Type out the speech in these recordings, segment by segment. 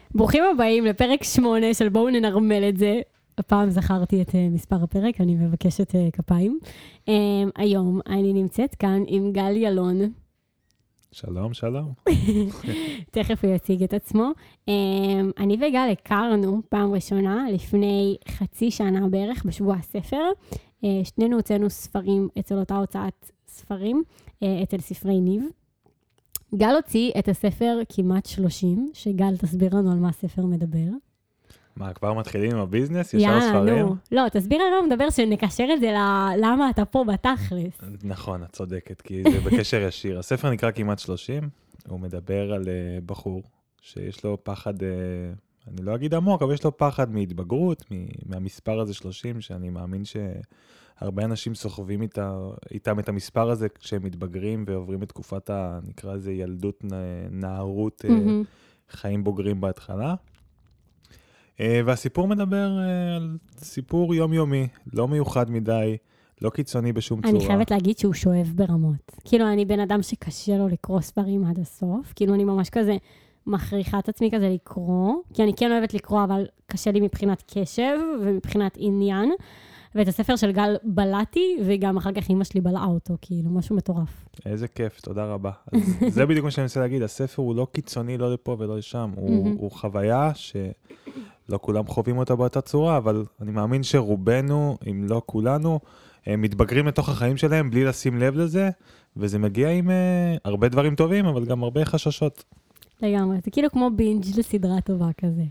ברוכים הבאים לפרק 8 של בואו ננרמל את זה. הפעם זכרתי את מספר הפרק, אני מבקשת כפיים. היום אני נמצאת כאן עם גל ילון. שלום, שלום. תכף הוא יציג את עצמו. אני וגל הכרנו פעם ראשונה לפני חצי שנה בערך בשבוע הספר. שנינו הוצאנו ספרים אצל אותה הוצאת ספרים, אצל ספרי ניב. גל הוציא את הספר כמעט 30, שגל תסביר לנו על מה הספר מדבר. מה, כבר מתחילים עם הביזנס? ישר ספרים? לא, תסביר על מה הוא מדבר, שנקשר את זה למה אתה פה בתכלס. נכון, את צודקת, כי זה בקשר ישיר. הספר נקרא כמעט 30, הוא מדבר על בחור שיש לו פחד, אני לא אגיד עמוק, אבל יש לו פחד מהתבגרות, מהמספר הזה 30, שאני מאמין שהרבה אנשים סוחבים איתם את המספר הזה כשהם מתבגרים ועוברים את תקופת נקרא לזה ילדות, נערות, חיים בוגרים בהתחלה. והסיפור מדבר על סיפור יומיומי, לא מיוחד מדי, לא קיצוני בשום צורה. אני חייבת להגיד שהוא שואב ברמות. כאילו, אני בן אדם שקשה לו לקרוא ספרים עד הסוף. כאילו, אני ממש כזה מכריחה את עצמי כזה לקרוא, כי אני כן אוהבת לקרוא, אבל קשה לי מבחינת קשב ומבחינת עניין. ואת הספר של גל בלעתי, וגם אחר כך אמא שלי בלעה אותו, כאילו, משהו מטורף. איזה כיף, תודה רבה. אז זה בדיוק מה שאני רוצה להגיד, הספר הוא לא קיצוני, לא לפה ולא לשם. הוא חוויה שלא כולם חווים אותה באותה צורה, אבל אני מאמין שרובנו, אם לא כולנו, מתבגרים לתוך החיים שלהם בלי לשים לב לזה, וזה מגיע עם הרבה דברים טובים, אבל גם הרבה חששות. לגמרי, זה כאילו כמו בינג' לסדרה טובה כזה.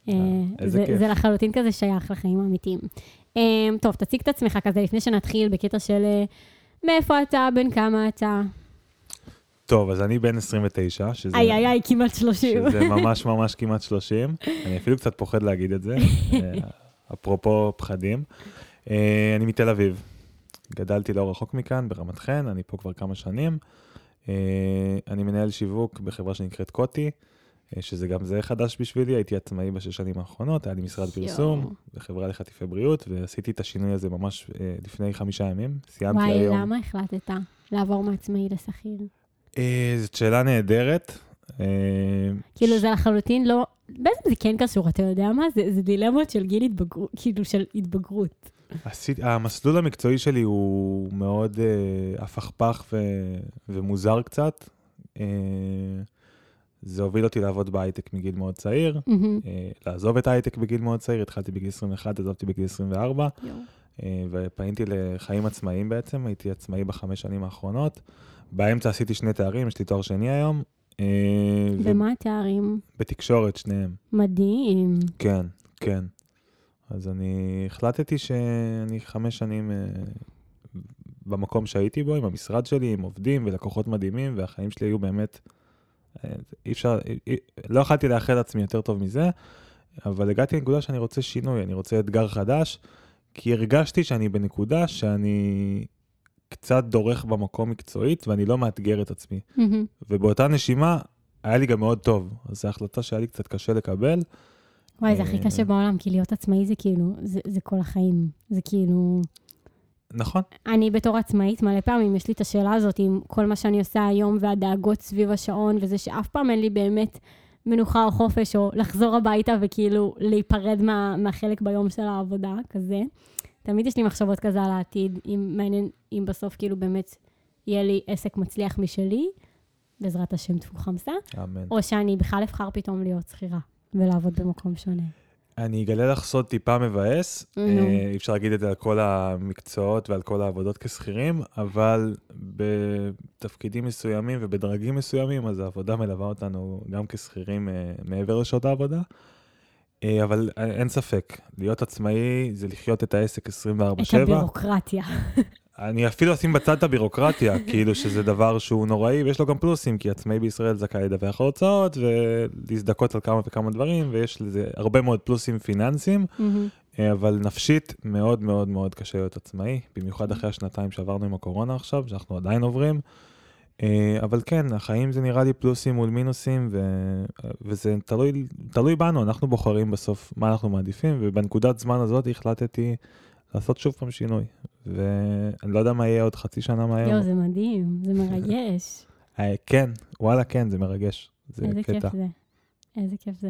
זה לחלוטין כזה שייך לחיים האמיתיים. טוב, תציג את עצמך כזה לפני שנתחיל בקטע של מאיפה אתה, בין כמה אתה. טוב, אז אני בן 29, שזה... כמעט 30. שזה ממש ממש כמעט 30. אני אפילו קצת פוחד להגיד את זה, אפרופו פחדים. אני מתל אביב. גדלתי לא רחוק מכאן, ברמת חן, אני פה כבר כמה שנים. אני מנהל שיווק בחברה שנקראת קוטי, שזה גם זה חדש בשבילי, הייתי עצמאי בשש שנים האחרונות, היה לי משרד פרסום, בחברה לחטיפי בריאות, ועשיתי את השינוי הזה ממש לפני 5 ימים, סיימתי היום. וואי, למה החלטת לעבור מעצמאי לשכיר? זאת שאלה נהדרת. כאילו זה לחלוטין לא, בעצם זה כן קשור, אתה יודע מה? זה דילמות של גיל התבגרות, כאילו של התבגרות. המסלול המקצועי שלי הוא מאוד הפכפך ומוזר קצת. זה הוביל אותי לעבוד בהייטק מגיל מאוד צעיר, לעזוב את ההייטק בגיל מאוד צעיר, התחלתי בגיל 21, עזבתי בגיל 24, ופניתי לחיים עצמאיים בעצם, הייתי עצמאי ב5 שנים האחרונות, באמצע עשיתי 2 תארים, יש לי תואר שני היום. ומה התארים? בתקשורת, שניהם. מדהים. כן, כן. אז אני החלטתי שאני 5 שנים במקום שהייתי בו, עם המשרד שלי, עם עובדים ולקוחות מדהימים, והחיים שלי היו באמת... לא יכולתי לאחל עצמי יותר טוב מזה, אבל הגעתי לנקודה שאני רוצה שינוי, אני רוצה אתגר חדש, כי הרגשתי שאני בנקודה שאני קצת דורך במקום מקצועית, ואני לא מאתגר את עצמי. ובאותה נשימה, היה לי גם מאוד טוב. אז זו החלטה שהיה לי קצת קשה לקבל. וואי, זה הכי קשה בעולם, כי להיות עצמאי זה כאילו, זה כל החיים. זה כאילו... נכון. אני בתור עצמאית מלא פעמים, יש לי את השאלה הזאת עם כל מה שאני עושה היום והדאגות סביב השעון, וזה שאף פעם אין לי באמת מנוחה או חופש, או לחזור הביתה וכאילו להיפרד מהחלק ביום של העבודה, כזה. תמיד יש לי מחשבות כזה על העתיד, מעניין אם בסוף כאילו באמת יהיה לי עסק מצליח משלי, בעזרת השם תפו חמסה, אמן. או שאני בכלל אבחר פתאום להיות שכירה, ולעבוד במקום שונה. אני אגלה לך סוד טיפה מבאס, אי אפשר להגיד את זה על כל המקצועות ועל כל העבודות כסחירים, אבל בתפקידים מסוימים ובדרגים מסוימים, אז העבודה מלווה אותנו גם כסחירים מעבר לשעות העבודה, אבל אין ספק, להיות עצמאי זה לחיות את העסק 24/7. את הבירוקרטיה. אני אפילו אשים בצד את הבירוקרטיה, כאילו שזה דבר שהוא נוראי, ויש לו גם פלוסים, כי עצמאי בישראל זכאי לדווח ההוצאות, ולהזדכות על כמה וכמה דברים, ויש לזה הרבה מאוד פלוסים פיננסיים, אבל נפשית מאוד מאוד מאוד קשה להיות עצמאי, במיוחד אחרי 2 שעברנו עם הקורונה עכשיו, שאנחנו עדיין עוברים, אבל כן, החיים זה נראה לי פלוסים מול מינוסים, וזה תלוי בנו, אנחנו בוחרים בסוף מה אנחנו מעדיפים, ובנקודת זמן הזאת החלטתי לעשות שוב פעם שינוי, ואני לא יודע מה יהיה עוד חצי שנה מהיום. יו, זה מדהים, זה מרגש. כן, וואלה כן, זה מרגש. איזה כיף זה, איזה כיף זה.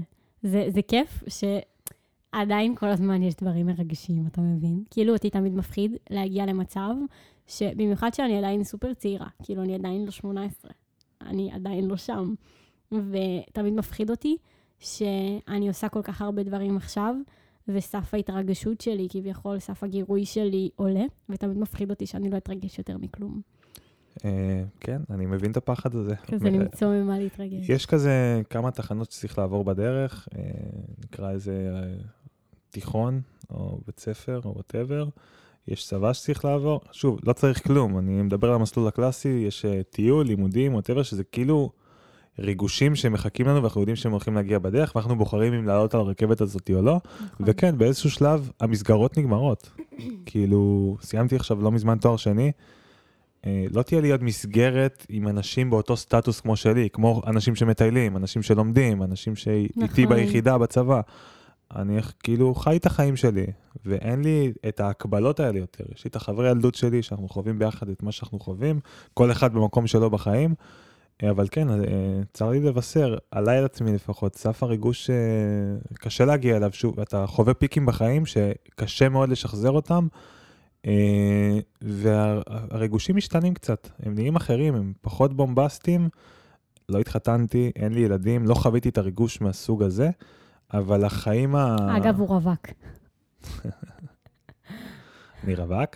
זה כיף שעדיין כל הזמן יש דברים מרגשים, אתה מבין? כאילו אותי תמיד מפחיד להגיע למצב שבמיוחד שאני עדיין סופר צעירה, כאילו אני עדיין לא 18, אני עדיין לא שם. ותמיד מפחיד אותי שאני עושה כל כך הרבה דברים עכשיו, וסף ההתרגשות שלי, כביכול סף הגירוי שלי עולה, ותמיד מפחיד אותי שאני לא אתרגש יותר מכלום. כן, אני מבין את הפחד הזה. כזה למצוא ממה להתרגש. יש כזה כמה תחנות שצריך לעבור בדרך, נקרא איזה תיכון, או בית ספר, או whatever. יש צבא שצריך לעבור. שוב, לא צריך כלום, אני מדבר על המסלול הקלאסי, יש טיול, לימודים, whatever, שזה כאילו ריגושים שמחכים לנו, ואנחנו יודעים שהם הולכים להגיע בדרך, ואנחנו בוחרים אם לעלות על הרכבת הזאת או לא. וכן, באיזשהו שלב, המסגרות נגמרות. כאילו, סיימתי עכשיו לא מזמן תואר שני, לא תהיה לי עוד מסגרת עם אנשים באותו סטטוס כמו שלי, כמו אנשים שמטיילים, אנשים שלומדים, אנשים שאיתי ביחידה, בצבא. אני כאילו חי את החיים שלי, ואין לי את ההקבלות האלה יותר. יש לי את החברי ילדות שלי, שאנחנו חווים ביחד את מה שאנחנו חווים, כל אחד במקום שלו בחיים, אבל כן, צר לי לבשר, עליי על עצמי לפחות, סף הריגוש קשה להגיע אליו, שוב, אתה חווה פיקים בחיים שקשה מאוד לשחזר אותם, והריגושים משתנים קצת, הם נהיים אחרים, הם פחות בומבסטיים, לא התחתנתי, אין לי ילדים, לא חוויתי את הריגוש מהסוג הזה, אבל החיים אגב, הוא רווק. אני רווק.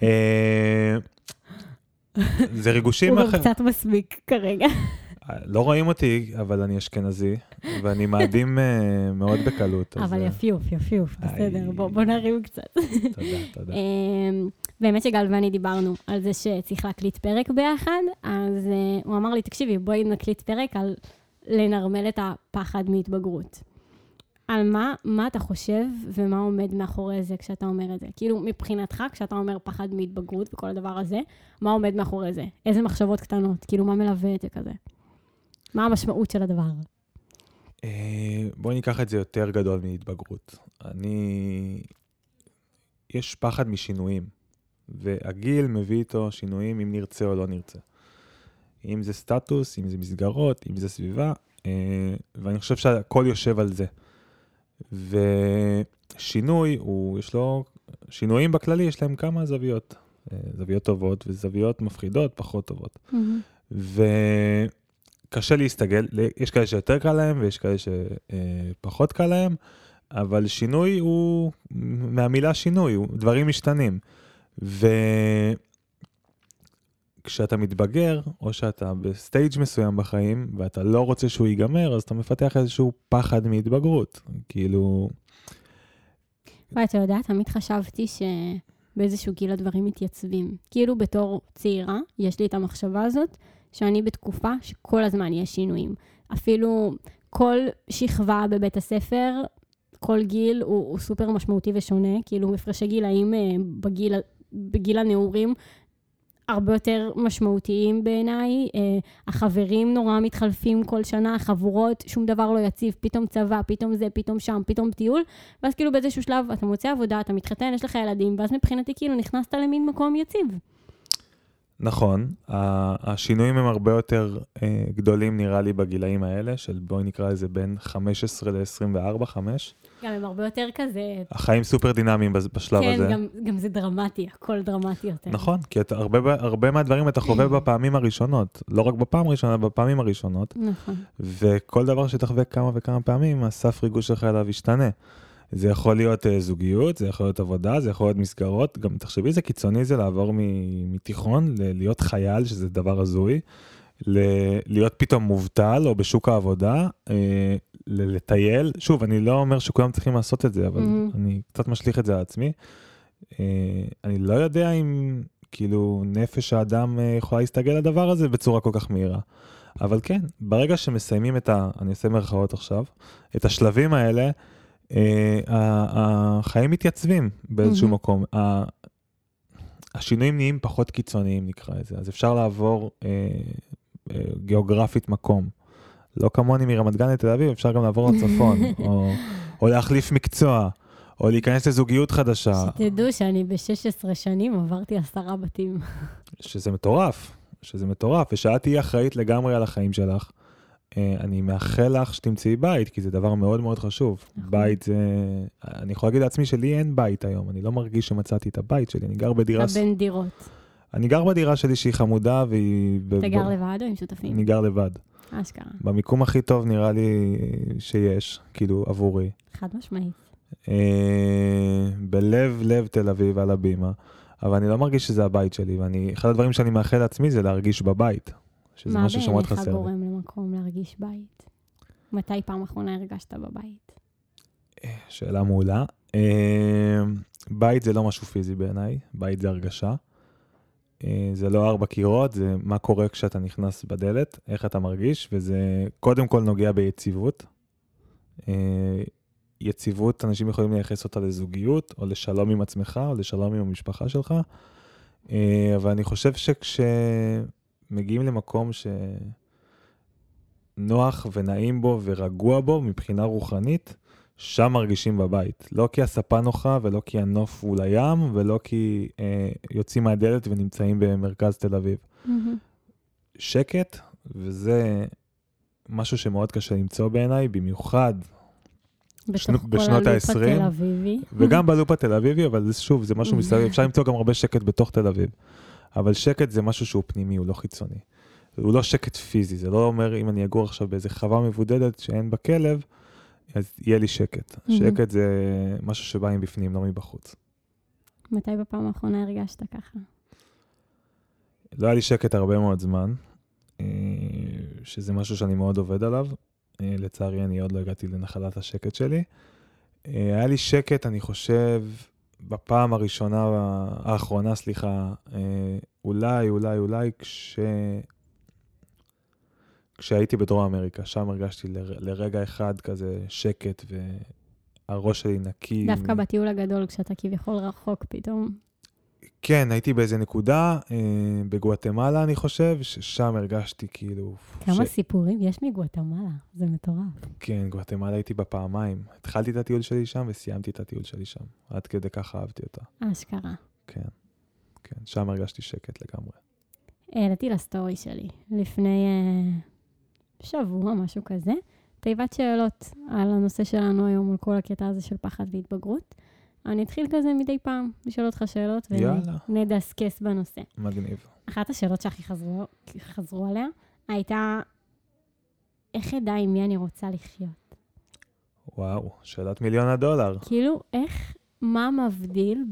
זה ריגושים הוא גם קצת מסמיק כרגע. לא רואים אותי, אבל אני אשכנזי, ואני מאדים מאוד בקלות. אבל יפיוף, בסדר, בוא נרים קצת. תודה. באמת שגל ואני דיברנו על זה שצריך להקליט פרק ביחד, אז הוא אמר לי, תקשיבי, בואי נקליט פרק על לנרמל את הפחד מהתבגרות. על מה אתה חושב ומה עומד מאחורי זה כשאתה אומר את זה? כאילו, מבחינתך, כשאתה אומר פחד מהתבגרות וכל הדבר הזה, מה עומד מאחורי זה? איזה מחשבות קטנות? כאילו, מה מלווה את זה כזה? מה המשמעות של הדבר? בואי ניקח את זה יותר גדול מהתבגרות. יש פחד משינויים, והגיל מביא איתו שינויים אם נרצה או לא נרצה. אם זה סטטוס, אם זה מסגרות, אם זה סביבה, ואני חושב שהכל יושב על זה. ושינוי, שינויים בכללי יש להם כמה זוויות. זוויות טובות וזוויות מפחידות, פחות טובות. וקשה להסתגל, יש כאלה שיותר קל להם ויש כאלה שפחות קל להם, אבל שינוי הוא, מהמילה שינוי, דברים משתנים. כשאתה מתבגר, או שאתה בסטייג' מסוים בחיים, ואתה לא רוצה שהוא ייגמר, אז אתה מפתח איזשהו פחד מהתבגרות. כאילו... ואתה יודע, תמיד חשבתי שבאיזשהו גיל הדברים מתייצבים. כאילו בתור צעירה, יש לי את המחשבה הזאת, שאני בתקופה שכל הזמן יש שינויים. אפילו כל שכבה בבית הספר, כל גיל הוא סופר משמעותי ושונה. כאילו מפרשי גילאים בגיל הנעורים, הרבה יותר משמעותיים בעיניי, החברים נורא מתחלפים כל שנה, החבורות, שום דבר לא יציב, פתאום צבא, פתאום זה, פתאום שם, פתאום טיול, ואז כאילו באיזשהו שלב אתה מוצא עבודה, אתה מתחתן, יש לך ילדים, ואז מבחינתי כאילו נכנסת למין מקום יציב. נכון, השינויים הם הרבה יותר גדולים נראה לי בגילאים האלה, של בואי נקרא איזה בין 15 ל-24, 5. גם הם הרבה יותר כזה... החיים סופר דינמיים בשלב הזה. כן, גם זה דרמטי, הכל דרמטי יותר. נכון, כי הרבה מהדברים אתה חווה בפעמים הראשונות, לא רק בפעם הראשונה, בפעמים הראשונות. נכון. וכל דבר שתחווה כמה וכמה פעמים, הסף ריגוש שלך אליו ישתנה. זה יכול להיות זוגיות, זה יכול להיות עבודה, זה יכול להיות מסגרות. גם תחשבי איזה קיצוני זה לעבור מתיכון, להיות חייל, שזה דבר הזוי, להיות פתאום מובטל או בשוק העבודה, לטייל. שוב, אני לא אומר שכולם צריכים לעשות את זה, אבל אני קצת משליך את זה על עצמי. אני לא יודע אם כאילו נפש האדם יכולה להסתגל לדבר הזה בצורה כל כך מהירה. אבל כן, ברגע שמסיימים אני אעשה מרכאות עכשיו, את השלבים האלה, החיים מתייצבים באיזשהו מקום. השינויים נהיים פחות קיצוניים, נקרא את זה. אז אפשר לעבור גיאוגרפית מקום. לא כמוני מרמת גן לתל אביב, אפשר גם לעבור לצפון, או להחליף מקצוע, או להיכנס לזוגיות חדשה. שתדעו שאני ב-16 שנים עברתי 10 בתים. שזה מטורף, ושאת תהיי אחראית לגמרי על החיים שלך. אני מאחל לך שתמצאי בית, כי זה דבר מאוד מאוד חשוב. בית זה... אני יכול להגיד לעצמי שלי אין בית היום, אני לא מרגיש שמצאתי את הבית שלי, אני גר בדירה... אתה בין דירות. אני גר בדירה שלי שהיא חמודה, והיא... אתה גר לבד או עם שותפים? אני גר לבד. אשכרה. במיקום הכי טוב נראה לי שיש, כאילו, עבורי. חד משמעית. בלב תל אביב על הבימה, אבל אני לא מרגיש שזה הבית שלי, אחד הדברים שאני מאחל לעצמי זה להרגיש בבית, שזה משהו שמאוד חסר. מה בעיניך גורם למקום להרגיש בית? מתי פעם אחרונה הרגשת בבית? שאלה מעולה. בית זה לא משהו פיזי בעיניי, בית זה הרגשה. זה לא 4 קירות, זה מה קורה כשאתה נכנס בדלת, איך אתה מרגיש, וזה קודם כל נוגע ביציבות. יציבות, אנשים יכולים לייחס אותה לזוגיות, או לשלום עם עצמך, או לשלום עם המשפחה שלך. אבל אני חושב שכשמגיעים למקום שנוח ונעים בו ורגוע בו, מבחינה רוחנית, שם מרגישים בבית. לא כי הספה נוחה, ולא כי הנוף הוא לים, ולא כי יוצאים מהדלת ונמצאים במרכז תל אביב. שקט, וזה משהו שמאוד קשה למצוא בעיניי, במיוחד בשנות ה-20, וגם בלופ התל אביבי, אבל שוב, זה משהו מסביב, אפשר למצוא גם הרבה שקט בתוך תל אביב, אבל שקט זה משהו שהוא פנימי, הוא לא חיצוני, הוא לא שקט פיזי, זה לא אומר אם אני אגור עכשיו באיזה חווה מבודדת שאין בה כלב, אז יהיה לי שקט. שקט זה משהו שבא עם בפנים, לא מבחוץ. מתי בפעם האחרונה הרגשת ככה? לא היה לי שקט הרבה מאוד זמן, שזה משהו שאני מאוד עובד עליו, לצערי אני עוד לא הגעתי לנחלת השקט שלי. היה לי שקט, אני חושב, בפעם האחרונה, אולי כשהייתי בדרום אמריקה, שם הרגשתי לרגע אחד כזה שקט, והראש שלי נקי. דווקא בטיול הגדול, כשאתה כביכול רחוק פתאום. כן, הייתי באיזה נקודה, בגואטמלה אני חושב, ששם הרגשתי כאילו... כמה סיפורים יש מגואטמלה, זה מטורף. כן, גואטמלה הייתי בפעמיים. התחלתי את הטיול שלי שם וסיימתי את הטיול שלי שם. עד כדי ככה אהבתי אותה. אשכרה. כן, שם הרגשתי שקט לגמרי. העליתי לסטורי שלי, לפני שבוע, משהו כזה, תיבת שאלות על הנושא שלנו היום, על כל הקטע הזה של פחד והתבגרות. אני אתחיל כזה מדי פעם, לשאול אותך שאלות, ונדסקס בנושא. מגניב. אחת השאלות שהכי חזרו עליה, הייתה, איך אדע עם מי אני רוצה לחיות? וואו, שאלת $1,000,000. כאילו, מה מבדיל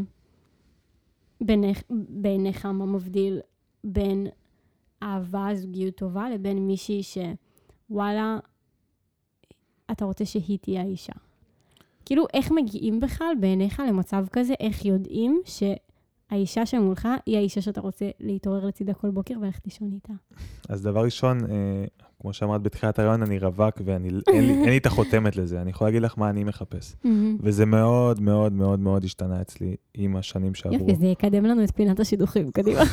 בעיניך, מה מבדיל בין אהבה, זוגיות טובה, לבין מישהי שוואלה, אתה רוצה שהיא תהיה האישה? כאילו, איך מגיעים בכלל בעיניך למצב כזה, איך יודעים שהאישה שמולך היא האישה שאתה רוצה להתעורר לצידה כל בוקר ולכת לישון איתה? אז דבר ראשון, כמו שאמרת בתחילת הרעיון, אני רווק ואין לי את החותמת לזה. אני יכול להגיד לך מה אני מחפש. וזה מאוד מאוד מאוד מאוד השתנה אצלי עם השנים שעברו. יופי, זה יקדם לנו את פינת השידוכים, קדימה.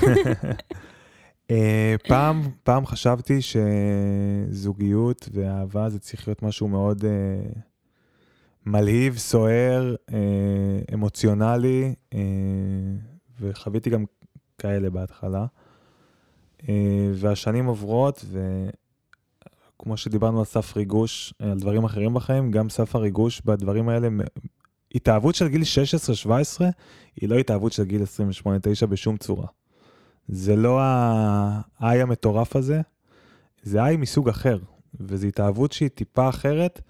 פעם חשבתי שזוגיות ואהבה זה צריך להיות משהו מאוד מלהיב, סוער, אמוציונלי, וחוויתי גם כאלה בהתחלה. והשנים עוברות, וכמו שדיברנו על סף ריגוש, על דברים אחרים בחיים, גם סף הריגוש בדברים האלה, התאהבות של גיל 16-17, היא לא התאהבות של גיל 28-9 בשום צורה. זה לא האי המטורף הזה, זה האי מסוג אחר, וזו התאהבות שהיא טיפה אחרת,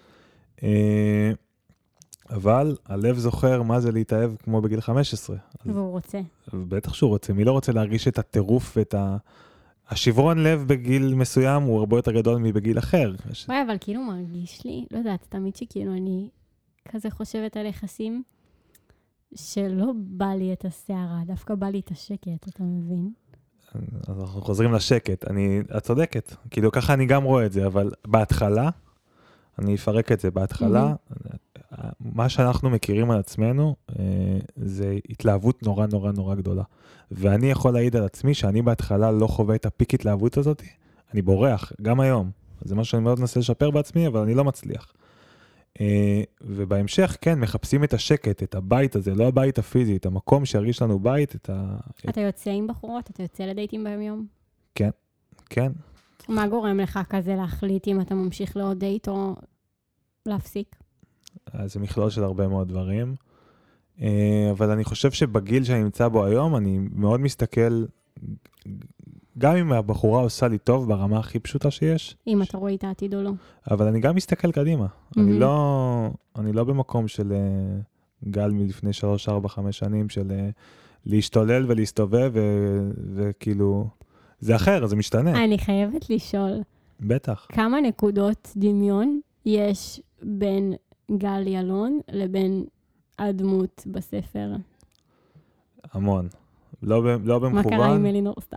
אבל הלב זוכר מה זה להתאהב כמו בגיל 15. והוא רוצה. בטח שהוא רוצה, מי לא רוצה להרגיש את הטירוף ואת השברון לב בגיל מסוים הוא הרבה יותר גדול מבגיל אחר. וואי, אבל כאילו מרגיש לי, לא יודעת, תמיד שכאילו אני כזה חושבת על יחסים, שלא בא לי את השערה, דווקא בא לי את השקט, אתה מבין? אז אנחנו חוזרים לשקט, את צודקת, כאילו ככה אני גם רואה את זה, אבל בהתחלה, אני אפרק את זה, בהתחלה, מה שאנחנו מכירים על עצמנו, זה התלהבות נורא נורא נורא גדולה. ואני יכול להעיד על עצמי שאני בהתחלה לא חווה את הפיק התלהבות הזאת, אני בורח, גם היום. זה מה שאני מאוד מנסה לשפר בעצמי, אבל אני לא מצליח. ובהמשך, כן, מחפשים את השקט, את הבית הזה, לא הבית הפיזי, את המקום שירגיש לנו בית, אתה יוצא עם בחורות? אתה יוצא לדייטים ביום יום? כן, כן. מה גורם לך כזה להחליט אם אתה ממשיך לעוד דייט או להפסיק? אז זה מכלול של הרבה מאוד דברים. אבל אני חושב שבגיל שאני נמצא בו היום, אני מאוד מסתכל, גם אם הבחורה עושה לי טוב ברמה הכי פשוטה שיש. אם אתה רואה את העתיד או לא. אבל אני גם מסתכל קדימה. אני לא במקום של גל מלפני 3, 4, 5 שנים, של להשתולל ולהסתובב, וכאילו, זה אחר, זה משתנה. אני חייבת לשאול. בטח. כמה נקודות דמיון יש בין גל ילון לבין הדמות בספר? המון. לא במכוון. מה קרה עם אלינור סתם?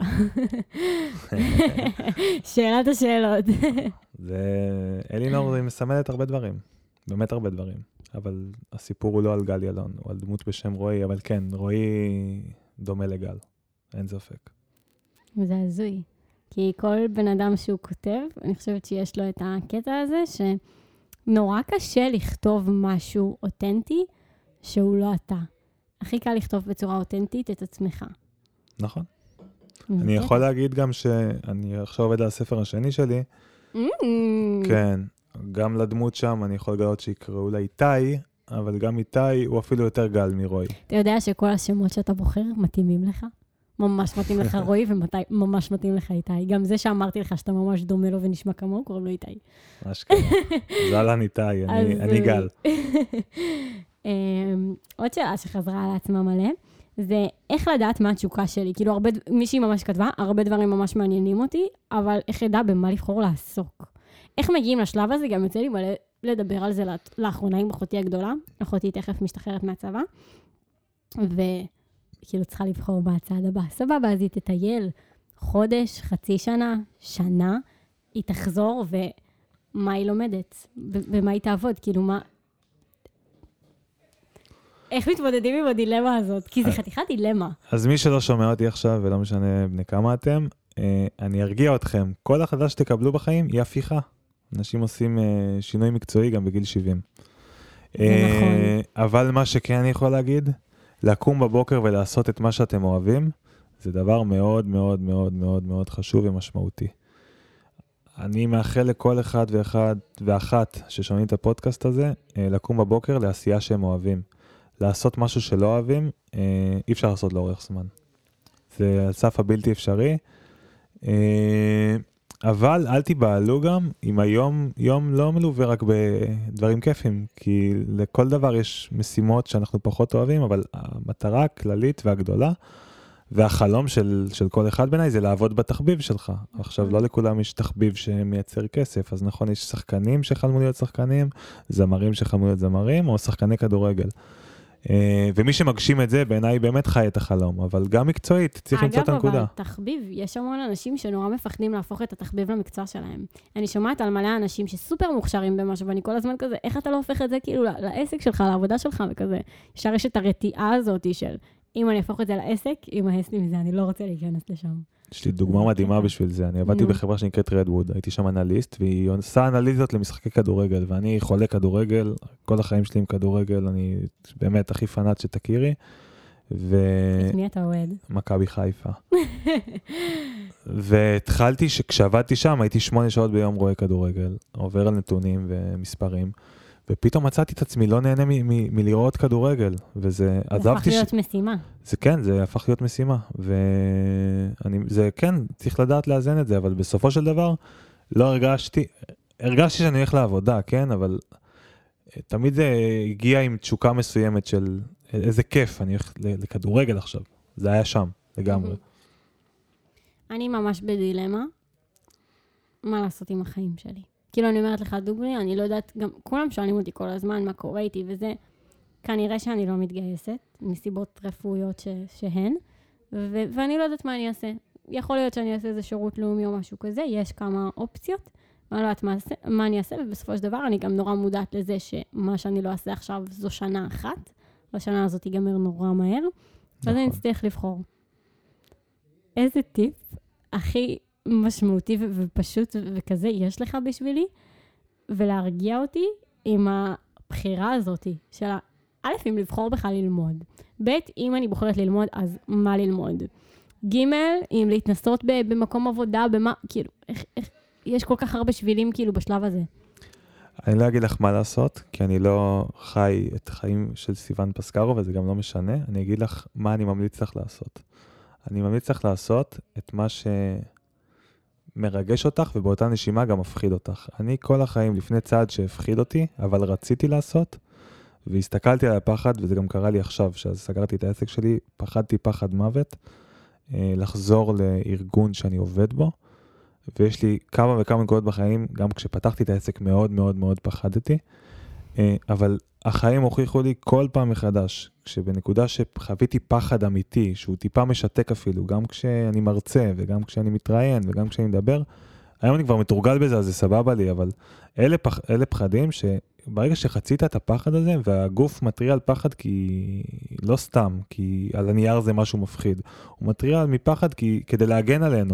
שאלת השאלות. אלינור מסמלת הרבה דברים. באמת הרבה דברים. אבל הסיפור הוא לא על גל ילון, הוא על דמות בשם רועי, אבל כן, רועי דומה לגל. אין ספק. זה הזוי. כי כל בן אדם שהוא כותב, אני חושבת שיש לו את הקטע הזה, שנורא קשה לכתוב משהו אותנטי, שהוא לא אתה. הכי קל לכתוב בצורה אותנטית את עצמך. נכון. אני יכול להגיד גם שאני עכשיו עובד על הספר השני שלי. כן, גם לדמות שם אני יכול לגלות שיקראו לה איתי, אבל גם איתי הוא אפילו יותר גל מרועי. אתה יודע שכל השמות שאתה בוחר מתאימים לך? ממש מתאים לך רועי וממש מתאים לך איתי. גם זה שאמרתי לך שאתה ממש דומה לו ונשמע כמוהו, קוראים לו איתי. אשכרה. זלן איתי, אני גל. עוד שאלה שחזרה על עצמה מלא, זה איך לדעת מה התשוקה שלי. כאילו, מישהי ממש כתבה, הרבה דברים ממש מעניינים אותי, אבל איך ידע במה לבחור לעסוק. איך מגיעים לשלב הזה? גם יוצא לי מלא לדבר על זה לאחרונה עם אחותי הגדולה. אחותי תכף משתחררת מהצבא, וכאילו צריכה לבחור בצעד הבא. סבבה, אז היא תטייל חודש, חצי שנה, שנה, היא תחזור, ומה היא לומדת? במה היא תעבוד? כאילו, מה... איך מתמודדים עם הדילמה הזאת? כי זה חתיכת דילמה. אז מי שלא שומע אותי עכשיו, ולא משנה בני כמה אתם, אני ארגיע אתכם. כל החלטה שתקבלו בחיים היא הפיכה. אנשים עושים שינוי מקצועי גם בגיל 70. זה נכון. אבל מה שכן אני יכול להגיד, לקום בבוקר ולעשות את מה שאתם אוהבים, זה דבר מאוד מאוד מאוד מאוד מאוד חשוב ומשמעותי. אני מאחל לכל אחד ואחת ששומעים את הפודקאסט הזה, לקום בבוקר לעשייה שהם אוהבים. לעשות משהו שלא אוהבים, אי אפשר לעשות לאורך זמן. זה על סף הבלתי אפשרי, אבל אל תיבעלו גם אם היום לא מלווה רק בדברים כיפים, כי לכל דבר יש משימות שאנחנו פחות אוהבים, אבל המטרה הכללית והגדולה, והחלום של כל אחד בעיניי זה לעבוד בתחביב שלך. עכשיו, לא לכולם יש תחביב שמייצר כסף, אז נכון, יש שחקנים שחלמו להיות שחקנים, זמרים שחלמו להיות זמרים, או שחקני כדורגל. ומי שמגשים את זה, בעיניי באמת חי את החלום, אבל גם מקצועית, צריך למצוא את הנקודה. אגב, אבל תחביב, יש המון אנשים שנורא מפחדים להפוך את התחביב למקצוע שלהם. אני שומעת על מלא אנשים שסופר מוכשרים במשהו, ואני כל הזמן כזה, איך אתה לא הופך את זה כאילו לעסק שלך, לעבודה שלך, וכזה, ישר יש את הרתיעה הזאת של, אם אני אהפוך את זה לעסק, ימאס לי מזה, אני לא רוצה להיכנס לשם. יש לי דוגמה מדהימה בשביל זה. אני עבדתי בחברה שנקראת רדווד, הייתי שם אנליסט, והיא עושה אנליזות למשחקי כדורגל, ואני חולה כדורגל, כל החיים שלי עם כדורגל, אני באמת הכי פנאט שתכירי. את מי אתה אוהד? מכבי חיפה. והתחלתי שכשעבדתי שם, הייתי 8 שעות ביום רואה כדורגל, עובר על נתונים ומספרים, ופתאום מצאתי את עצמי, לא נהנה מלראות כדורגל, וזה... זה הפך להיות משימה. זה כן, זה הפך להיות משימה, זה כן, צריך לדעת לאזן את זה, אבל בסופו של דבר, לא הרגשתי שאני הולך לעבודה, כן, אבל תמיד זה הגיע עם תשוקה מסוימת של איזה כיף, אני הולך לכדורגל עכשיו, זה היה שם, לגמרי. אני ממש בדילמה, מה לעשות עם החיים שלי. כאילו אני אומרת לך, דוגרי, אני לא יודעת, גם כולם שואלים אותי כל הזמן מה קורה איתי, וזה כנראה שאני לא מתגייסת, מסיבות רפואיות שהן, ואני לא יודעת מה אני אעשה. יכול להיות שאני אעשה איזה שירות לאומי או משהו כזה, יש כמה אופציות, ואני לא יודעת מה אני אעשה, ובסופו של דבר אני גם נורא מודעת לזה שמה שאני לא אעשה עכשיו זו שנה אחת, והשנה הזאת ייגמר נורא מהר, ואז אני אצטרך לבחור. איזה טיפ הכי משמעותי ופשוט וכזה יש לך בשבילי, ולהרגיע אותי עם הבחירה הזאת של א', אם לבחור בכלל ללמוד. ב', אם אני בוחרת ללמוד, אז מה ללמוד? ג', אם להתנסות במקום עבודה, במה, כאילו, יש כל כך הרבה שבילים כאילו בשלב הזה. אני לא אגיד לך מה לעשות, כי אני לא חי את חיים של סיוון פסקרו, וזה גם לא משנה. אני אגיד לך מה אני ממליץ לך לעשות. אני ממליץ לך לעשות את מה שמרגש אותך, ובאותה נשימה גם מפחיד אותך. אני כל החיים לפני צעד שהפחיד אותי, אבל רציתי לעשות, והסתכלתי על הפחד, וזה גם קרה לי עכשיו, שאז סגרתי את העסק שלי, פחדתי פחד מוות, לחזור לארגון שאני עובד בו, ויש לי כמה וכמה נקודות בחיים, גם כשפתחתי את העסק מאוד מאוד מאוד פחדתי, אבל החיים הוכיחו לי כל פעם מחדש, כשבנקודה שחוויתי פחד אמיתי, שהוא טיפה משתק אפילו, גם כשאני מרצה, וגם כשאני מתראיין, וגם כשאני מדבר, היום אני כבר מתורגל בזה, אז זה סבבה לי, אבל אלה פחדים שברגע שחצית את הפחד הזה, והגוף מטריע על פחד כי לא סתם, כי על הנייר זה משהו מפחיד, הוא מטריע מפחד כדי להגן עלינו.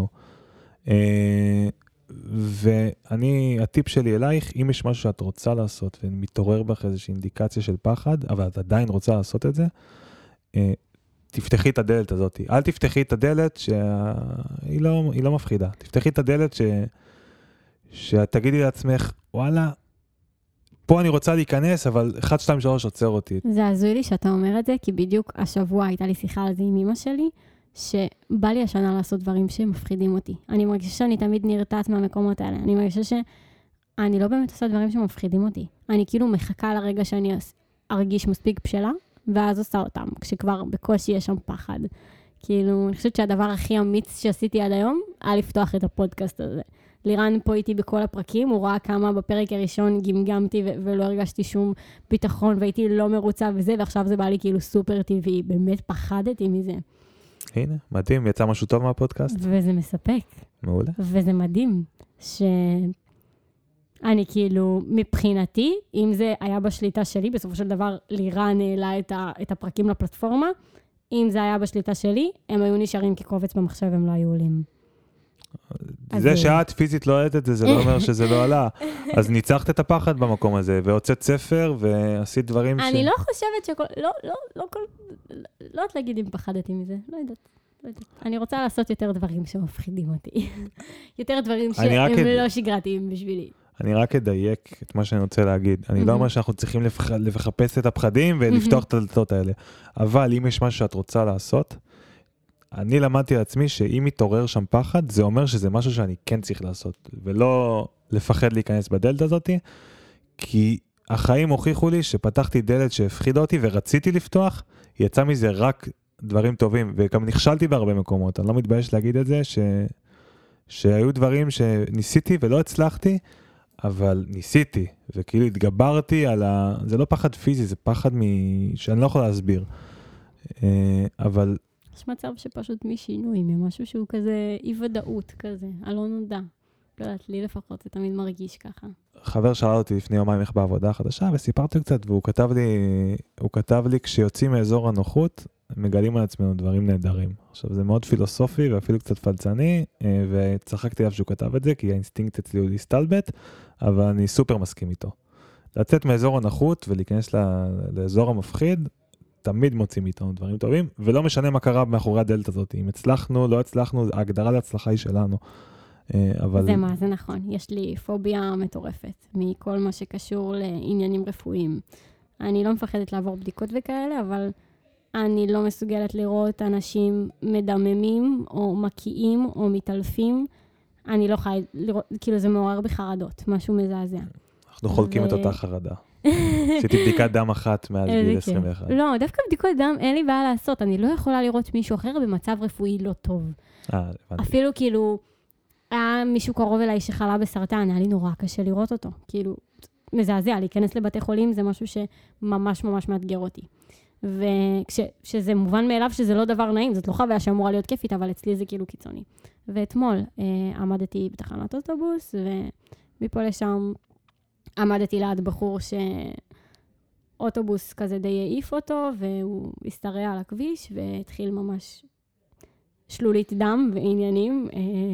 ואני, הטיפ שלי אלייך, אם יש משהו שאת רוצה לעשות, ומתעורר בך איזושהי אינדיקציה של פחד, אבל את עדיין רוצה לעשות את זה, תפתחי את הדלת הזאת. אל תפתחי את הדלת שהיא לא מפחידה. תפתחי את הדלת שאת תגידי לעצמך, וואלה, פה אני רוצה להיכנס, אבל 1, 2, 3 עוצר אותי. זה הזוי לי שאתה אומר את זה, כי בדיוק השבוע הייתה לי שיחה על זה עם אמא שלי, שבא לי השנה לעשות דברים שמפחידים אותי. אני מרגישה שאני תמיד נרתעת מהמקומות האלה. אני מרגישה שאני לא באמת עושה דברים שמפחידים אותי. אני כאילו מחכה לרגע שאני ארגיש מספיק בשלה, ואז עושה אותם, כשכבר בקושי יש שם פחד. כאילו, אני חושבת שהדבר הכי אמיץ שעשיתי עד היום, היה לפתוח את הפודקאסט הזה. לירן פה איתי בכל הפרקים, הוא ראה כמה בפרק הראשון גמגמתי ולא הרגשתי שום ביטחון, והייתי לא מרוצה וזה, ועכשיו זה בא לי כאילו סופר טבעי. באמת פחדתי מזה. הנה, מדהים, יצא משהו טוב מהפודקאסט. וזה מספק. מעולה. וזה מדהים, שאני כאילו, מבחינתי, אם זה היה בשליטה שלי, בסופו של דבר לירן העלה את הפרקים לפלטפורמה, אם זה היה בשליטה שלי, הם היו נשארים כקובץ במחשב, הם לא היו עולים. זה שאת פיזית לא העלת את זה, זה לא אומר שזה לא עלה. אז ניצחת את הפחד במקום הזה, והוצאת ספר, ועשית דברים אני לא חושבת שכל, לא יודעת להגיד אם פחדתי מזה, לא יודעת. אני רוצה לעשות יותר דברים שמפחידים אותי. יותר דברים שהם לא שגרתיים בשבילי. אני רק אדייק את מה שאני רוצה להגיד. אני לא אומר שאנחנו צריכים לחפש את הפחדים ולפתוח את הדלתות האלה. אבל אם יש משהו שאת רוצה לעשות, אני למדתי לעצמי שאם מתעורר שם פחד, זה אומר שזה משהו שאני כן צריך לעשות, ולא לפחד להיכנס בדלת הזאת, כי החיים הוכיחו לי שפתחתי דלת שהפחידה אותי ורציתי לפתוח, יצא מזה רק דברים טובים, וגם נכשלתי בהרבה מקומות, אני לא מתבייש להגיד את זה, שהיו דברים שניסיתי ולא הצלחתי, אבל ניסיתי, וכאילו התגברתי על זה לא פחד פיזי, זה פחד שאני לא יכול להסביר, אבל יש מצב שפשוט משינוי, ממשהו שהוא כזה אי-ודאות כזה, הלא נודע. לא יודעת, לי לפחות, זה תמיד מרגיש ככה. חבר שאל אותי לפני יומיים איך בעבודה חדשה, וסיפרתי קצת, והוא כתב לי, כשיוצאים מאזור הנוחות, מגלים על עצמנו דברים נהדרים. עכשיו, זה מאוד פילוסופי, ואפילו קצת פלצני, וצחקתי עליו שהוא כתב את זה, כי האינסטינקט אצלי הוא להסתלבט, אבל אני סופר מסכים איתו. לצאת מאזור הנוחות ולהיכנס לאזור המפחיד, תמיד מוצאים איתנו דברים טובים, ולא משנה מה קרה מאחורי הדלת הזאת. אם הצלחנו, לא הצלחנו, ההגדרה להצלחה היא שלנו. אבל זה נכון. יש לי פוביה מטורפת מכל מה שקשור לעניינים רפואיים. אני לא מפחדת לעבור בדיקות וכאלה, אבל אני לא מסוגלת לראות אנשים מדממים, או מקיאים, או מתעלפים. אני לא חי לראות, כאילו זה מעורר בחרדות, משהו מזעזע. אנחנו חולקים את אותה חרדה. עשיתי בדיקת דם אחת מעל גיל 21. לא, דווקא בדיקות דם אין לי בעיה לעשות. אני לא יכולה לראות מישהו אחר במצב רפואי לא טוב. אפילו כאילו, היה מישהו קרוב אליי שחלה בסרטן, היה לי נורא קשה לראות אותו. כאילו, מזעזע, להיכנס לבתי חולים זה משהו שממש ממש מאתגר אותי. וכשזה מובן מאליו שזה לא דבר נעים, זאת לא חוויה שאמורה להיות כיפית, אבל אצלי זה כאילו קיצוני. ואתמול עמדתי בתחנת אוטובוס, ומפה לשם עמדתי ליד בחור שאוטובוס כזה די העיף אותו, והוא הסתרע על הכביש, והתחיל ממש שלולית דם ועניינים.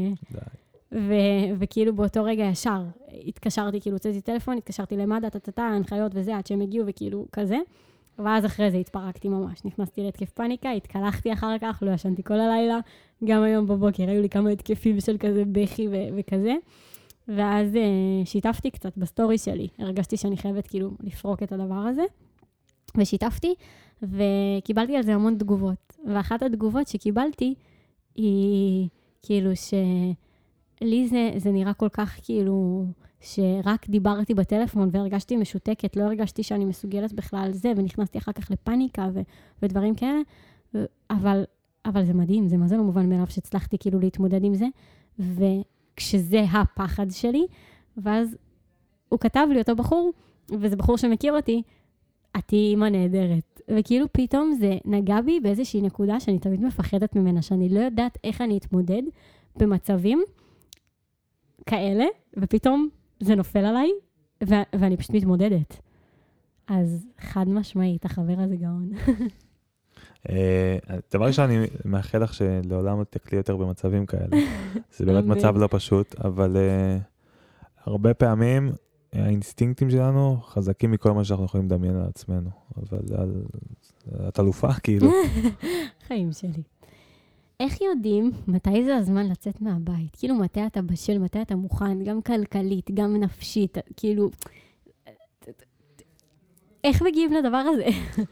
וכאילו באותו רגע ישר התקשרתי, כאילו הוצאתי טלפון, התקשרתי למד"א, הנחיות וזה, עד שהם הגיעו וכאילו כזה. ואז אחרי זה התפרקתי ממש, נכנסתי להתקף פאניקה, התקלחתי אחר כך, לא ישנתי כל הלילה, גם היום בבוקר היו לי כמה התקפים של כזה בכי וכזה. ואז שיתפתי קצת בסטורי שלי. הרגשתי שאני חייבת כאילו לפרוק את הדבר הזה. ושיתפתי, וקיבלתי על זה המון תגובות. ואחת התגובות שקיבלתי היא כאילו שלי זה נראה כל כך כאילו שרק דיברתי בטלפון והרגשתי משותקת, לא הרגשתי שאני מסוגלת בכלל זה, ונכנסתי אחר כך לפאניקה ודברים כאלה. אבל זה מדהים, זה מה זה לא מובן מאליו שהצלחתי כאילו להתמודד עם זה. וכשזה הפחד שלי, ואז הוא כתב לי אותו בחור, וזה בחור שמכיר אותי, את אימא נהדרת. וכאילו פתאום זה נגע בי באיזושהי נקודה שאני תמיד מפחדת ממנה, שאני לא יודעת איך אני אתמודד במצבים כאלה, ופתאום זה נופל עליי, ואני פשוט מתמודדת. אז חד משמעית, החבר הזה גאון. דבר שאני מאחל לך שלעולם את תקלי יותר במצבים כאלה. זה באמת מצב לא פשוט, אבל הרבה פעמים האינסטינקטים שלנו חזקים מכל מה שאנחנו יכולים לדמיין על עצמנו. אבל את אלופה, כאילו. חיים שלי. איך יודעים מתי זה הזמן לצאת מהבית? כאילו מתי אתה בשל, מתי אתה מוכן, גם כלכלית, גם נפשית, כאילו... איך מגיעים לדבר הזה?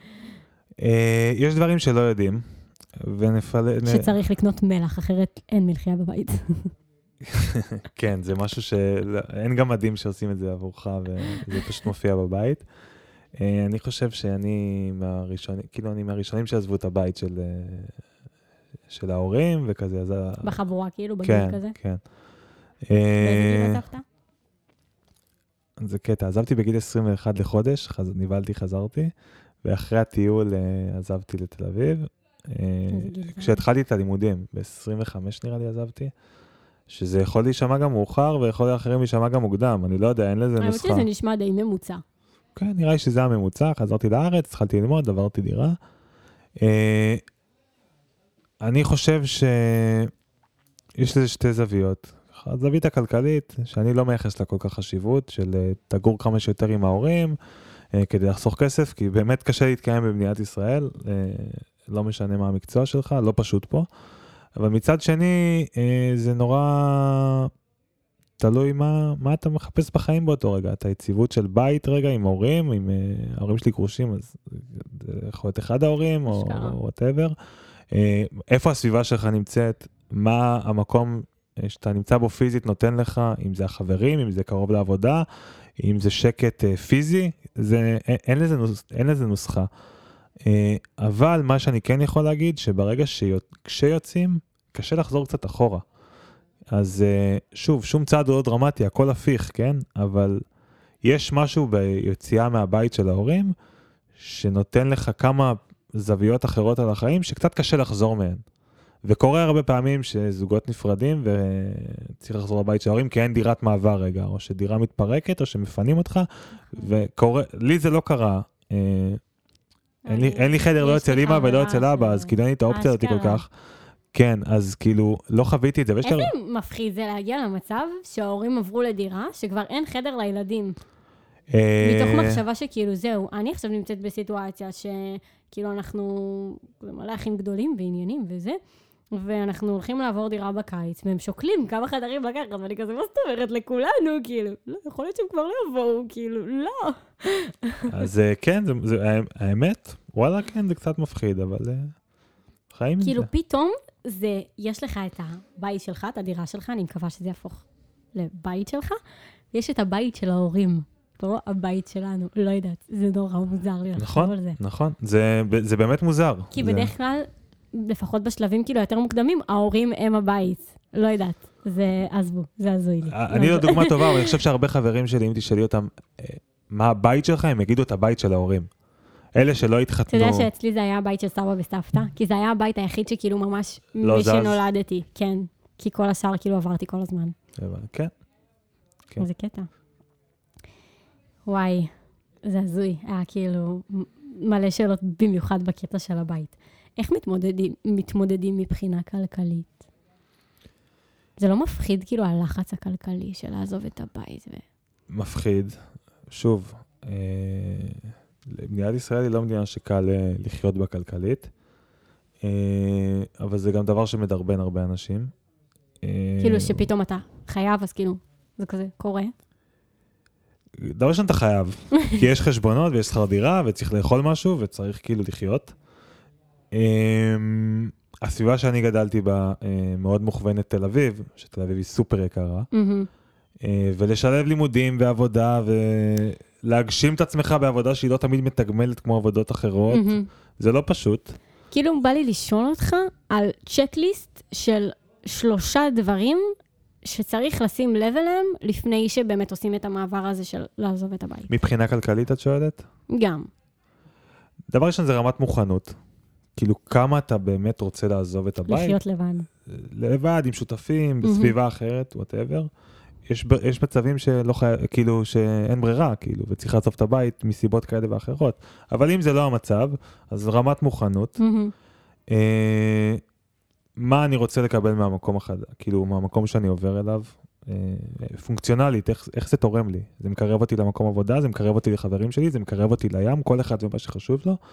יש דברים שלא יודעים, שצריך לקנות מלח, אחרת אין מלחייה בבית. כן, זה משהו שאין גם מדים שעושים את זה עבורך, וזה פשוט מופיע בבית. אני חושב שאני מהראשונים שעזבו את הבית של ההורים, וכזה. בחבורה, כאילו, בגיל כזה? כן. באיזה גיל עזבת? זה קטע, עזבתי בגיל 21 לחודש, נבלתי, חזרתי, ואחרי הטיול עזבתי לתל אביב. כשהתחלתי את הלימודים, ב-25 נראה לי עזבתי, שזה יכול להישמע גם מאוחר, ויכול לאחרים להישמע גם מוקדם, אני לא יודע, אין לזה נוסחה. אני חושבת שזה נשמע די ממוצע. כן, נראה לי שזה הממוצע, חזרתי לארץ, התחלתי ללמוד, עברתי דירה. אני חושב שיש לזה שתי זוויות. הזווית הכלכלית, שאני לא מייחס לה כל כך חשיבות, של תגור כמה שיותר עם ההורים, כדי לחסוך כסף, כי באמת קשה להתקיים במדינת ישראל, לא משנה מה המקצוע שלך, לא פשוט פה. אבל מצד שני, זה נורא תלוי מה אתה מחפש בחיים באותו רגע. את היציבות של בית רגע עם הורים, עם ההורים שלי גרושים, אז זה יכול להיות אחד ההורים, או whatever. איפה הסביבה שלך נמצאת, מה המקום שאתה נמצא בו פיזית נותן לך, אם זה החברים, אם זה קרוב לעבודה, אם זה שקט פיזי, אין לזה נוסחה. אבל מה שאני כן יכול להגיד, שברגע כשיוצאים, קשה לחזור קצת אחורה. אז שוב, שום צעד הוא לא דרמטי, הכל הפיך, כן? אבל יש משהו ביציאה מהבית של ההורים, שנותן לך כמה זוויות אחרות על החיים, שקצת קשה לחזור מהן. וקורה הרבה פעמים שזוגות נפרדים, וצריך לחזור לבית של ההורים, כי אין דירת מעבר רגע, או שדירה מתפרקת, או שמפנים אותך, וקורה, לי זה לא קרה, אין לי חדר לא אצל אמא ולא אצל אבא, אז כאילו אין לי את האופציה אותי כל כך. כן, אז כאילו, לא חוויתי את זה. איזה מפחיד זה להגיע למצב שההורים עברו לדירה, שכבר אין חדר לילדים. מתוך מחשבה שכאילו זהו, אני עכשיו נמצאת בסיטואציה שכאילו אנחנו מלא אחים גדולים ועניינים וזה, ואנחנו הולכים לעבור דירה בקיץ, והם שוקלים כמה חדרים לקחת, ואני כזה, מה זאת אומרת לכולנו, כאילו, לא, יכול להיות שהם כבר לא יבואו, כאילו, לא. אז כן, האמת, וואלה, כן, זה קצת מפחיד, אבל חיים עם זה. כאילו, פתאום יש לך את הבית שלך, את הדירה שלך, אני מקווה שזה יהפוך לבית שלך, ויש את הבית של ההורים. לא הבית שלנו, לא יודעת, זה נורא מוזר לי לחשוב על זה. נכון, זה באמת מוזר. כי בדרך כלל, לפחות בשלבים כאילו יותר מוקדמים, ההורים הם הבית. לא יודעת, זה עזבו, זה עזוי לי. אני לא דוגמה טובה, אבל אני חושב שהרבה חברים שלי, אם תשאלי אותם, מה הבית שלך, הם יגידו את הבית של ההורים. אלה שלא התחתנו... אתה יודע שאצלי זה היה הבית של סבא וסבתא? כי זה היה הבית היחיד שכאילו ממש מי שנולדתי. כן, כי כל השאר כאילו עברתי כל הזמן. כן. זה קטע. וואי, זה הזוי. היה כאילו מלא שאלות במיוחד בקטע של הבית. איך מתמודדים מבחינה כלכלית? זה לא מפחיד כאילו הלחץ הכלכלי של לעזוב את הבית? מפחיד. שוב, מדינת ישראל היא לא מדינה שקל לחיות בה כלכלית, אבל זה גם דבר שמדרבן הרבה אנשים. כאילו שפתאום אתה חייב, אז כאילו זה כזה קורה. דבר ראשון אתה חייב, כי יש חשבונות ויש שכר דירה, וצריך לאכול משהו, וצריך כאילו לחיות. הסביבה שאני גדלתי בה מאוד מוכוונת תל אביב, שתל אביב היא סופר יקרה, ולשלב לימודים ועבודה, ולהגשים את עצמך בעבודה שהיא לא תמיד מתגמלת כמו עבודות אחרות, זה לא פשוט. כאילו בא לי לשאול אותך על צ'קליסט של 3 דברים שצריך לשים לב אליהם לפני שבאמת עושים את המעבר הזה של לעזוב את הבית. מבחינה כלכלית את שואלת? גם. דבר ראשון זה רמת מוכנות. כאילו כמה אתה באמת רוצה לעזוב את הבית. לחיות לבד. לבד, עם שותפים, בסביבה אחרת, whatever. יש מצבים שלא כאילו שאין ברירה, כאילו, וצריך לעזוב את הבית מסיבות כאלה ואחרות. אבל אם זה לא המצב, אז רמת מוכנות. מה אני רוצה לקבל מהמקום כאילו, מהמקום שאני עובר אליו, פונקציונלית, איך זה תורם לי? זה מקרב אותי למקום עבודה, זה מקרב אותי לחברים שלי, זה מקרב אותי לים, כל אחד זה מה שחשוב לו.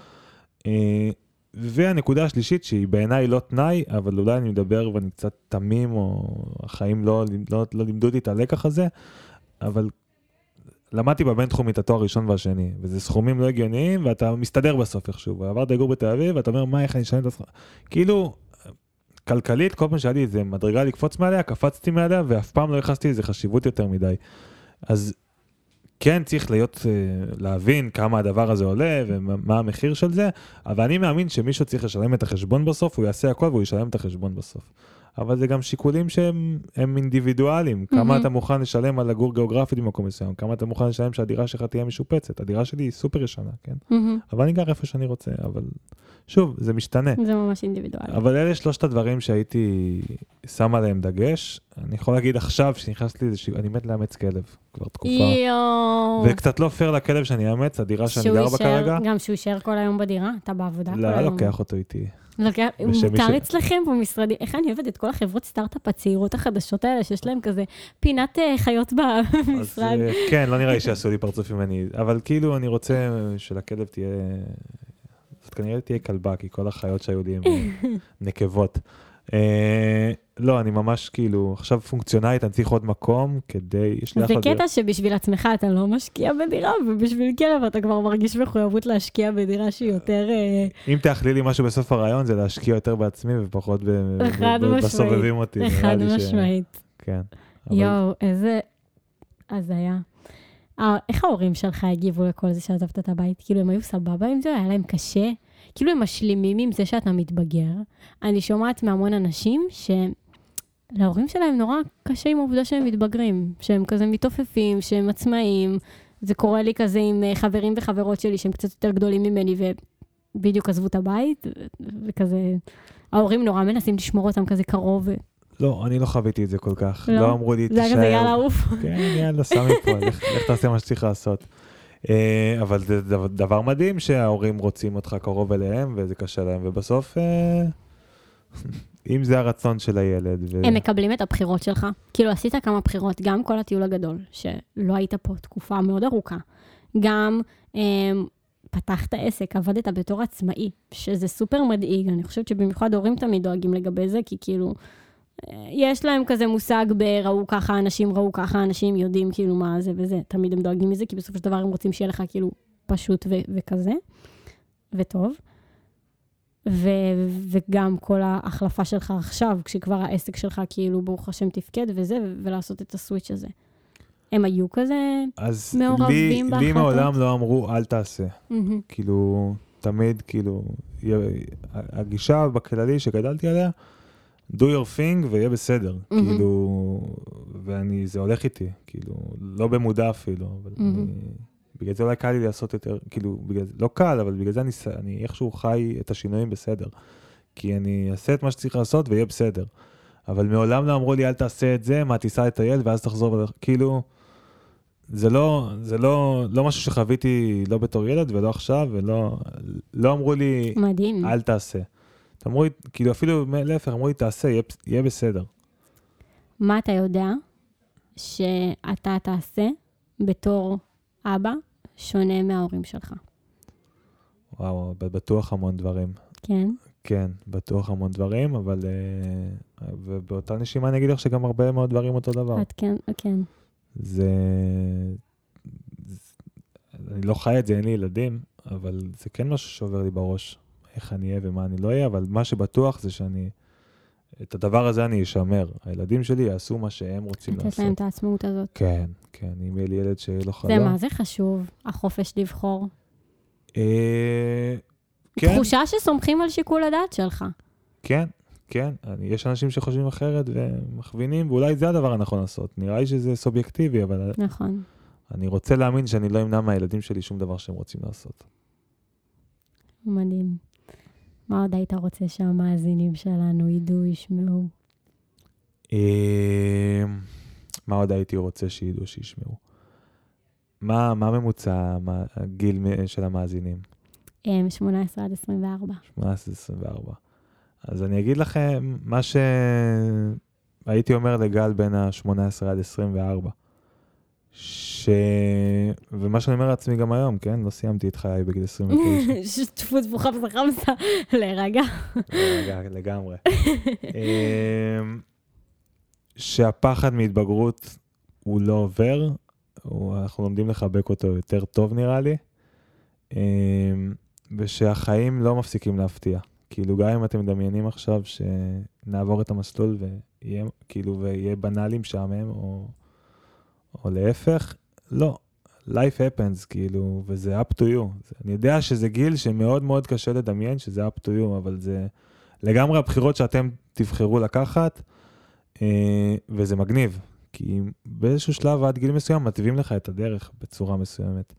והנקודה השלישית, שהיא בעיניי לא תנאי, אבל אולי אני מדבר ואני קצת תמים, או החיים לא לימדו אותי את הלקח הזה, אבל למדתי בבינתחומי את התואר הראשון והשני, וזה סכומים לא הגיוניים, ואתה מסתדר בסוף איכשהו, ועברת לגור בתל אביב, ואתה אומר, מה, איך אני אשלם את הסכום? כאילו, כלכלית, כל פעם שהיה לי איזה מדרגה לקפוץ מעליה, קפצתי מעליה, ואף פעם לא יחסתי איזה חשיבות יותר מדי. אז כן, צריך להבין כמה הדבר הזה עולה, ומה המחיר של זה, אבל אני מאמין שמישהו צריך לשלם את החשבון בסוף, הוא יעשה הכל והוא ישלם את החשבון בסוף. אבל זה גם שיקולים שהם אינדיבידואליים, כמה אתה מוכן לשלם על לגור גיאוגרפית במקום מסוים, כמה אתה מוכן לשלם שהדירה שלך תהיה משופצת, הדירה שלי היא סופר ישנה, כן? אבל אני גר איפה שאני רוצה, אבל שוב, זה משתנה. זה ממש אינדיבידואלי. אבל אלה 3 הדברים שהייתי שם עליהם דגש. אני יכול להגיד עכשיו שנכנס לי, אני מת לאמץ כלב כבר תקופה. וקצת לא פייר לכלב שאני אאמץ, הדירה שאני גר בה כרגע. גם שהוא יישאר כל היום בדירה, אתה בעבודה כל היום. לא, לוקח אותו איתי. מותר אצלכם במשרדים, איך אני אוהבת את כל החברות סטארט-אפ הצעירות החדשות האלה, שיש להם כזה פינת חיות במשרד. כן, לא נראה לי שיעשו לי פרצוף ממני, אבל כאילו אני רוצה שלכלב תהיה, זאת כנראה תהיה כלבה, כי כל החיות שהיו לי הן נקבות. לא, אני ממש כאילו, עכשיו פונקציונלית, אני צריך עוד מקום כדי, יש לי זה קטע שבשביל עצמך אתה לא משקיע בדירה, ובשביל כלב אתה כבר מרגיש מחויבות להשקיע בדירה שהיא יותר... אם תאכלי לי משהו בסוף הרעיון, זה להשקיע יותר בעצמי ופחות בסובבים אותי. חד משמעית. כן. יואו, איזה... אז היה. איך ההורים שלך הגיבו לכל זה שעזבת את הבית? כאילו הם היו סבבה עם זה? היה להם קשה? כאילו הם משלימים עם זה שאתה מתבגר. אני שומעת מהמון אנשים שלהורים שלהם נורא קשה עם העובדה שהם מתבגרים, שהם כזה מתעופפים, שהם עצמאים. זה קורה לי כזה עם חברים וחברות שלי שהם קצת יותר גדולים ממני ובדיוק עזבו את הבית, וכזה ההורים נורא מנסים לשמור אותם כזה קרוב. לא, אני לא חוויתי את זה כל כך. לא אמרו לי, זה היה כזה יאללה עוף. כן, יאללה, סמי פה, לך תעשה מה שצריך לעשות. אבל זה דבר מדהים שההורים רוצים אותך קרוב אליהם, וזה קשה להם, ובסוף, אם זה הרצון של הילד. הם מקבלים את הבחירות שלך. כאילו, עשית כמה בחירות, גם כל הטיול הגדול, שלא היית פה תקופה מאוד ארוכה. גם פתחת עסק, עבדת בתור עצמאי, שזה סופר מדאיג. אני חושבת שבמיוחד הורים תמיד דואגים לגבי זה, כי כאילו, יש להם כזה מושג ראו ככה, אנשים יודעים כאילו מה זה וזה, תמיד הם דואגים מזה, כי בסופו של דבר הם רוצים שיהיה לך כאילו פשוט וכזה, וטוב. וגם כל ההחלפה שלך עכשיו, כשכבר העסק שלך כאילו ברוך השם תפקד וזה, ולעשות את הסוויץ' הזה. הם היו כזה מעורבים בהחלטות? לי מעולם לא אמרו, אל תעשה. כאילו, תמיד כאילו, הגישה בכללי שגדלתי עליה, do your thing ויהיה בסדר, כאילו, זה הולך איתי, כאילו, לא במודע אפילו, אבל בגלל זה אולי קל לי לעשות יותר, כאילו, לא קל, אבל בגלל זה אני איכשהו חי את השינויים בסדר, כי אני אעשה את מה שצריך לעשות ויהיה בסדר, אבל מעולם לא אמרו לי, אל תעשה את זה, מה תיסע את הילד ואז תחזור, כאילו, זה לא משהו שחוויתי לא בתור ילד ולא עכשיו, ולא אמרו לי, מדהים. אל תעשה. אמרו לי, כאילו אפילו להפך, אמרו לי, תעשה, יהיה בסדר. מה אתה יודע שאתה תעשה בתור אבא שונה מההורים שלך? וואו, בטוח המון דברים. כן? כן, בטוח המון דברים, אבל ובאותה נשימה אני אגיד לך שגם הרבה מאוד דברים אותו דבר. כן. אני לא חי את זה, אין לי ילדים, אבל זה כן משהו שעובר לי בראש, איך אני אהיה ומה אני לא אהיה, אבל מה שבטוח זה את הדבר הזה אני אשמר. הילדים שלי יעשו מה שהם רוצים לעשות. לתת להם את העצמאות הזאת. כן, כן, אם יהיה לי ילד שיהיה לו חלום. זה מה זה חשוב, החופש לבחור. כן. תחושה שסומכים על שיקול הדעת שלך. כן, כן. יש אנשים שחושבים אחרת ומכווינים, ואולי זה הדבר הנכון לעשות. נראה לי שזה סובייקטיבי, אבל נכון. אני רוצה להאמין שאני לא אמנע מהילדים שלי שום דבר שהם רוצים לעשות. מדהים. מה עוד היית רוצה שהמאזינים שלנו ידעו, ישמעו? מה עוד הייתי רוצה שידעו, שישמעו? מה ממוצע הגיל של המאזינים? 18 עד 24. 18 עד 24. אז אני אגיד לכם מה שהייתי אומר לגל בין ה-18 עד 24. ומה שאני אומר לעצמי גם היום, כן? לא סיימתי את חיי בגיל 29. שטפות חמסה חמסה, להירגע. לגמרי. שהפחד מהתבגרות הוא לא עובר, אנחנו לומדים לחבק אותו יותר טוב נראה לי, ושהחיים לא מפסיקים להפתיע. כאילו גם אם אתם מדמיינים עכשיו שנעבור את המסלול ויהיה בנאלי משעמם או להפך, לא. life happens, כאילו, וזה up to you. אני יודע שזה גיל שמאוד מאוד קשה לדמיין, שזה up to you, אבל זה לגמרי הבחירות שאתם תבחרו לקחת, וזה מגניב. כי באיזשהו שלב עד גיל מסוים מטיבים לך את הדרך בצורה מסוימת.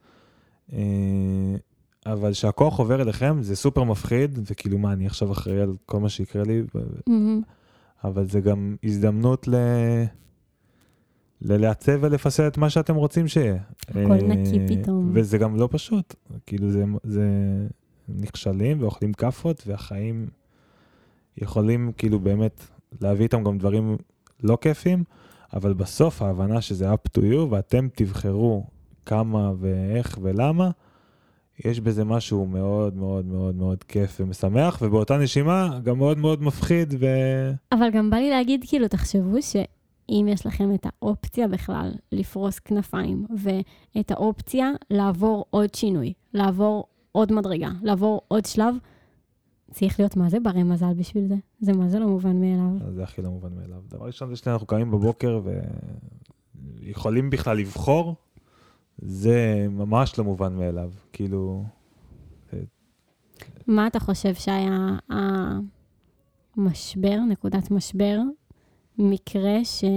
אבל שהכוח עובר אליכם, זה סופר מפחיד, וכאילו מה, אני עכשיו אחראי על כל מה שיקרה לי, אבל זה גם הזדמנות לעצב ולפסל את מה שאתם רוצים שיהיה. הכל נקי פתאום. וזה גם לא פשוט. כאילו זה נכשלים ואוכלים כפות, והחיים יכולים כאילו באמת להביא איתם גם דברים לא כיפים, אבל בסוף ההבנה שזה up to you, ואתם תבחרו כמה ואיך ולמה, יש בזה משהו מאוד מאוד מאוד מאוד כיף ומשמח, ובאותה נשימה גם מאוד מאוד מפחיד. אבל גם בא לי להגיד, כאילו, תחשבו שאם יש לכם את האופציה בכלל לפרוס כנפיים, ואת האופציה לעבור עוד שינוי, לעבור עוד מדרגה, לעבור עוד שלב, צריך להיות מה זה ברי מזל בשביל זה. זה מה זה לא מובן מאליו. זה הכי לא מובן מאליו. דבר ראשון, אנחנו קמים בבוקר ויכולים בכלל לבחור, זה ממש לא מובן מאליו. כאילו... מה אתה חושב שהיה המשבר, נקודת משבר, מקרה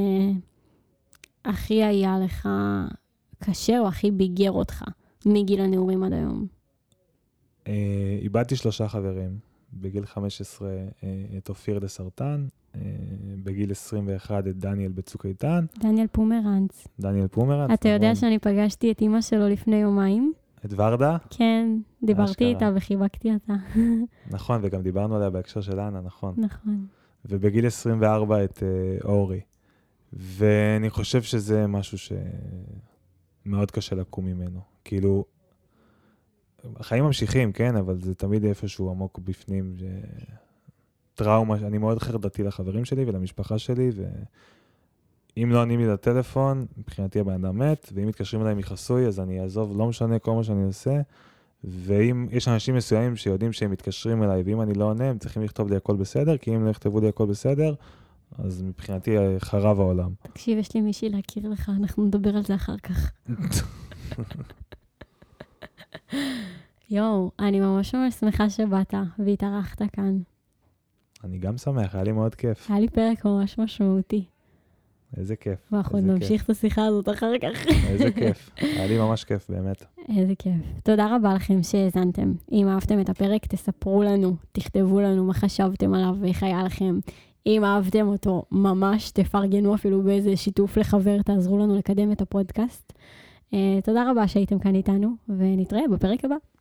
שהכי היה לך קשה או הכי ביגר אותך מגיל הנעורים עד היום? איבדתי 3 חברים. בגיל 15 את אופיר לסרטן, בגיל 21 את דניאל בצוק איתן. דניאל פומרנץ. דניאל פומרנץ. אתה יודע שאני פגשתי את אמא שלו לפני יומיים? את ורדה? כן, דיברתי איתה וחיבקתי אותה. נכון, וגם דיברנו עליה בהקשר של אנה, נכון. נכון. ובגיל 24 את אורי. ואני חושב שזה משהו שמאוד קשה לקום ממנו. כאילו, החיים ממשיכים, כן, אבל זה תמיד איפשהו עמוק בפנים, טראומה, אני מאוד חרדתי לחברים שלי ולמשפחה שלי, ואם לא עונים לי לטלפון, מבחינתי הבן אדם מת, ואם מתקשרים אליי מחסוי, אז אני אעזוב, לא משנה כל מה שאני עושה, ואם יש אנשים מסוימים שיודעים שהם מתקשרים אליי, ואם אני לא עונה, הם צריכים לכתוב לי הכל בסדר, כי אם לא יכתבו לי הכל בסדר, אז מבחינתי חרב העולם. תקשיב, יש לי מישהי להכיר לך, אנחנו נדבר על זה אחר כך. יואו, אני ממש ממש שמחה שבאת והתארחת כאן. אני גם שמח, היה לי מאוד כיף. היה לי פרק ממש משמעותי. איזה כיף. ואנחנו נמשיך את השיחה הזאת אחר כך. איזה כיף. היה לי ממש כיף, באמת. איזה כיף. תודה רבה לכם שהאזנתם. אם אהבתם את הפרק, תספרו לנו, תכתבו לנו מה חשבתם עליו ואיך היה לכם. אם אהבתם אותו, ממש תפרגנו אפילו באיזה שיתוף לחבר, תעזרו לנו לקדם את הפודקאסט. תודה רבה שהייתם כאן איתנו, ונתראה בפרק הבא.